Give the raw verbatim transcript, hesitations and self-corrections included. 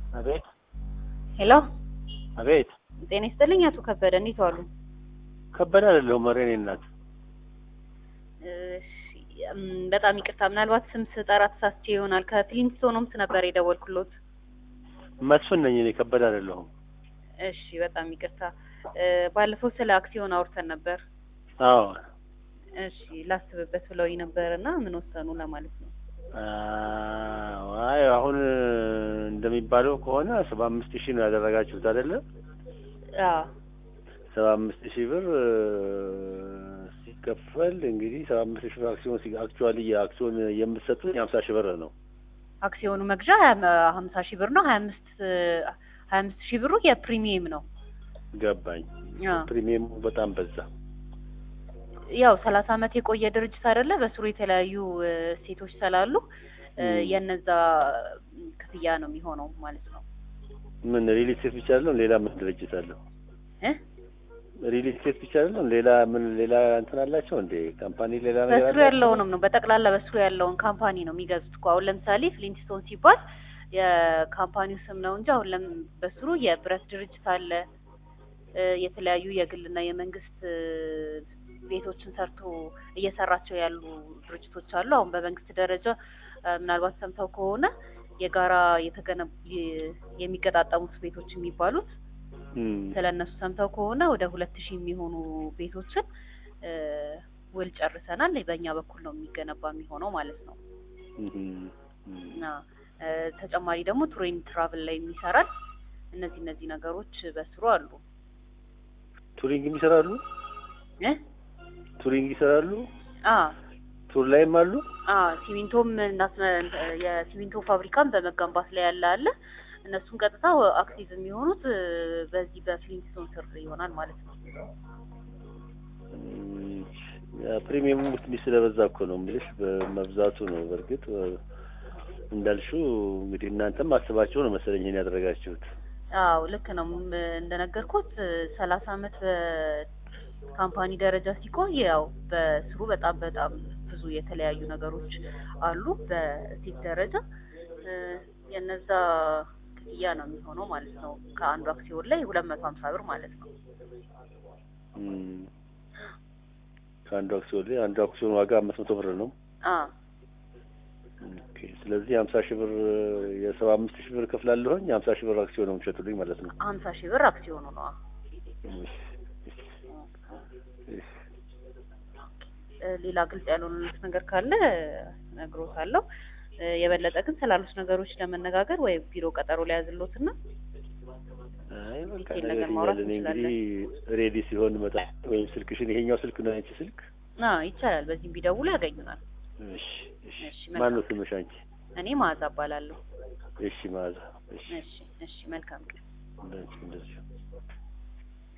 አቤት ሄሎ አቤት። ጤና ይስጥልኝ አቶ ከበደ እንዴት ዋሉ? ከበደ አይደለሁም መሬኔ እናት። እሺ እም፣ በጣም ይቅርታ ምናልባት ስም ስጠራ ተሳስቼ ይሆናል። ከፍሊንስቶንስ ነበር የደወልኩሎት። መስፍን ነኝ እኔ ከበደ አይደለሁም። እሺ በጣም ይቅርታ። እ፣ ባለፈው ስለ አክሲዮን አውርተን ነበር። አዎ እሺ ላስብበት ብለውኝ ነበርና ምን ወሰኑ ለማለት ነው። አዎ አይ አሁን እንደሚባለው ከሆነ ሰባ አምስት ሺህ ነው ያደረጋችሁት አይደለ? አዎ ሰባ አምስት ሺህ ብር ሲከፈል እንግዲህ ሰባ አምስት ሺህ ብር አክሲዮን ሲ አክቹዋሊ የአክሲዮን የምትሰጡኝ ሃምሳ ሺህ ብር ነው። አክሲዮኑ መግዣ ሀምሳ ሺህ ብር ነው። ሀያ አምስት ሀያ አምስት ሺህ ብሩ የፕሪሚየም ነው። ገባኝ። አዎ ፕሪሚየሙ በጣም በዛ። ያው ሰላሳ አመት የቆየ ድርጅት አይደለ? በስሩ የተለያዩ እ፣ ሴቶች ስላሉ እ፣ እም። የነዛ ክፍያ ነው የሚሆነው ማለት ነው። ምን ሪል ስቴት ብቻ አይደለም ሌላ ምን ድርጅት አለው? እ ሪል ስቴት ብቻ አይደለም ሌላ ምን ሌላ እንትን አላቸው እንዴ? ካምፓኒ ሌላ ነገር በስሩ አላቸው? ያለውንም ነው በጠቅላላ በስሩ ያለውን ካምፓኒ ነው የሚገዙት እኮ። አሁን ለምሳሌ ፍሊንስቶን ሲባል የካምፓኒው ስም ነው እንጂ አሁን ለም በስሩ የብረት ድርጅት አለ እ፣ የተለያዩ የግልና የመንግስት እ፣ ቤቶችን ሰርቶ እየሰራቸው ያሉ ድርጅቶች አሉ። አሁን በመንግስት ደረጃ እ፣ ምናልባት ሰምተው ከሆነ የጋራ የተገነቡ የ- የሚገጣጠሙት ቤቶች የሚባሉት እም። ስለነሱ ሰምተው ከሆነ ወደ ሁለት ሺህ የሚሆኑ ቤቶችን እ፣ ውል ጨርሰናል። በእኛ በኩል ነው የሚገነባ የሚሆነው ማለት ነው። እም። እም። እና እ፣ ተጨማሪ ደግሞ ቱሬን ትራቭል ላይ የሚሰራል። እነዚህ እነዚህ ነገሮች በስሩ አሉ ቱሪንግ ይሰራሉ? እ ቱሪንግ ይሰራሉ? አ ቱር ላይም አሉ? አ ሲሚንቶም እናስመ የሲሚንቶ ፋብሪካም በመገንባት ላይ ያለ አለ። እነሱን ቀጥታ አክቲቭ የሚሆኑት እ፣ በዚህ በፍሊንስቶን ስር ይሆናል ማለት ነው። እም፣ ያ ፕሪሚየሙ ትንሽ ስለበዛ እኮ ነው የምልሽ፣ በመብዛቱ ነው። በእርግጥ እ፣ እንዳልሽው እንግዲህ እናንተም አስባችሁ ነው መሰለኝ ይሄን ያደረጋችሁት። አዎ ልክ ነው። ም- እንደነገርኩት ሰላሳ አመት በካምፓኒ ደረጃ ሲቆይ ያው በስሩ በጣም በጣም ብዙ የተለያዩ ነገሮች አሉ። በሴት ደረጃ እ፣ የነዛ ክፍያ ነው የሚሆነው ማለት ነው። ከአንዱ አክሲዮን ላይ ሁለት መቶ ሀምሳ ብር ማለት ነው። እም፣ ከአንዱ አክሲዮን ላይ አንዱ አክሲዮን ዋጋ አምስት መቶ ብር ነው። አ ኦኬ። ስለዚህ ሀምሳ ሺህ ብር የሰባ አምስት ሺህ ብር ከፍላለሁኝ ሀምሳ ሺህ ብር አክሲዮን ነው የምትሸጡልኝ ማለት ነው። ሀምሳ ሺህ ብር አክሲዮኑ ነው። እሺ፣ እሺ፣ እሺ። እ፣ ሌላ ግልጽ ያልሆነለት ነገር ካለ እነግሮታለሁ። እ፣ የበለጠ ግን ስላሉት ነገሮች ለመነጋገር ወይ ቢሮ ቀጠሮ ላይ ያዝሎትና አይ በቃ ዲቴል ነገር ነገር ማውራት እኔ እንችላለን። እንግዲህ ሬዲ ሲሆን መጣ ወይም ስልክሽን ይሄኛው ስልክ ነው አንቺ ስልክ? አ ይቻላል። በዚህም ቢደውሉ ያገኙናል። እሺ፣ እሺ። እሺ ማን መልካም ነው ቀን። ስምሽ አንቺ? እኔ መዓዛ እባላለሁ። እሺ መዓዛ። እሺ፣ እሺ እሺ መልካም ቀን። እንደዚህ እንደዚህ